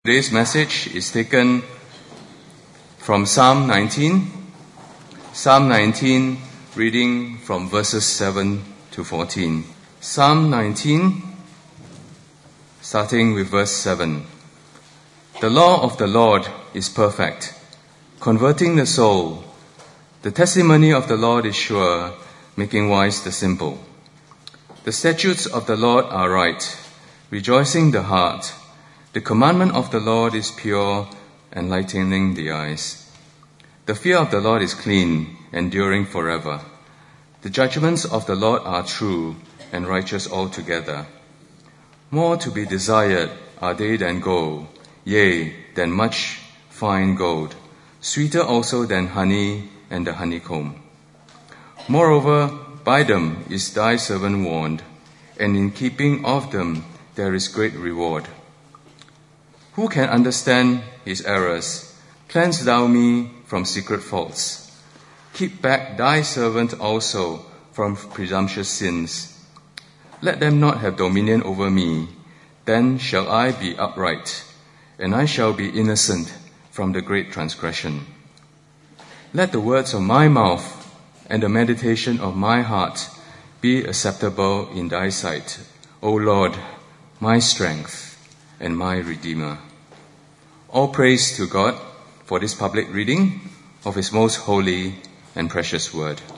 Today's message is taken from Psalm 19. Psalm 19, reading from verses 7 to 14. Psalm 19, starting with verse 7. The law of the Lord is perfect, converting the soul. The testimony of the Lord is sure, making wise the simple. The statutes of the Lord are right, rejoicing the heart. The commandment of the Lord is pure, enlightening the eyes. The fear of the Lord is clean, enduring forever. The judgments of the Lord are true and righteous altogether. More to be desired are they than gold, yea, than much fine gold, sweeter also than honey and the honeycomb. Moreover, by them is thy servant warned, and in keeping of them there is great reward. Who can understand his errors? Cleanse thou me from secret faults. Keep back thy servant also from presumptuous sins. Let them not have dominion over me. Then shall I be upright, and I shall be innocent from the great transgression. Let the words of my mouth and the meditation of my heart be acceptable in thy sight, O Lord, my strength and my Redeemer. All praise to God for this public reading of His most holy and precious word.